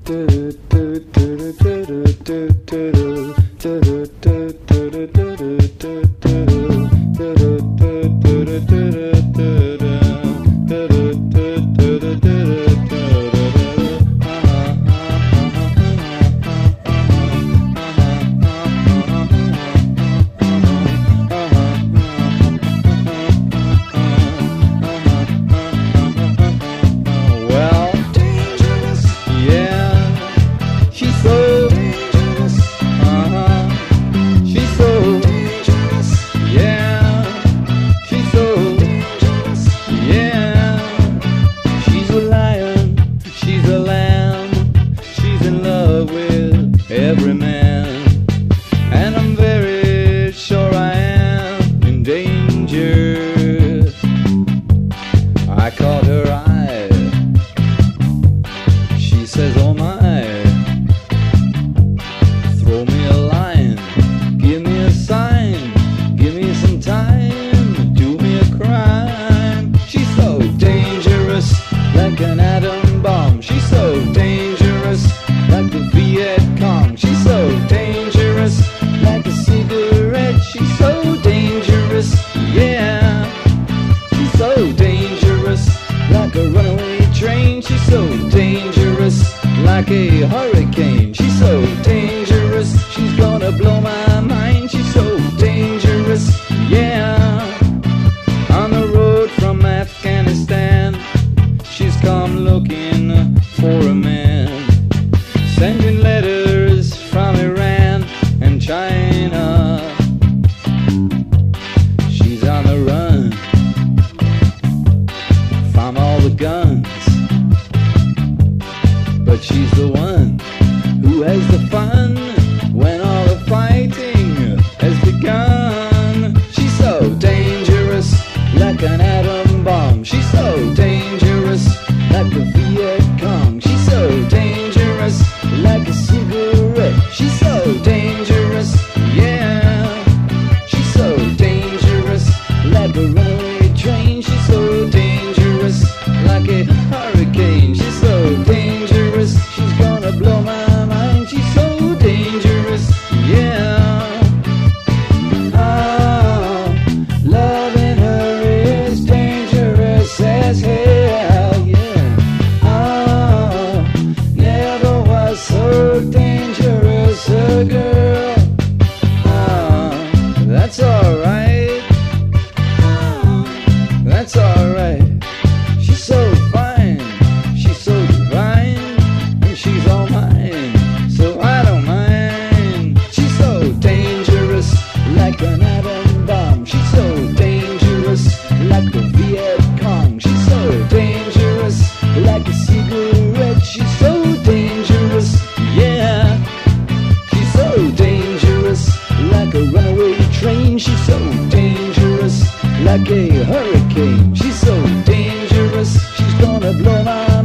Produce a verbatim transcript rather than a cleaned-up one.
Every man, and I'm very sure I am in danger. I caught her eye. She says, oh my, throw me a line, give me a sign, give me some time, do me a crime. She's so dangerous, like an atom bomb. She's so dangerous, like the Viet Cong. She's so dangerous, like a cigarette. She's so dangerous, yeah. She's so dangerous, like a runaway train. She's so dangerous, like a hurricane. She's so dangerous, she's gonna blow my mind. She's so dangerous, yeah. On the road from Afghanistan, she's come looking for a man, sending letters from Iran and China. She's on the run from all the guns, but she's the one who has the fun when all the fighting has begun. She's so dangerous, like an atom bomb. She's so dangerous, like the Viet Cong. She's so dangerous, like a cigarette. She's so dangerous, yeah. She's so dangerous, like a runaway train. She's so dangerous, like a hurricane. She's so dangerous, she's gonna blow my mind. She's so dangerous, yeah. Oh, loving her is dangerous as hell, yeah. Oh, never was so dangerous a girl. Oh, that's alright. Oh, that's alright. She's so fine, she's so divine, and she's all mine, so I don't mind. She's so dangerous, like an atom bomb. She's so dangerous, like the Viet Cong. She's so dangerous, like a cigarette. She's so dangerous, yeah. She's so dangerous, like a runaway train. She's so dangerous, like a hurricane. She's so dangerous, she's gonna blow my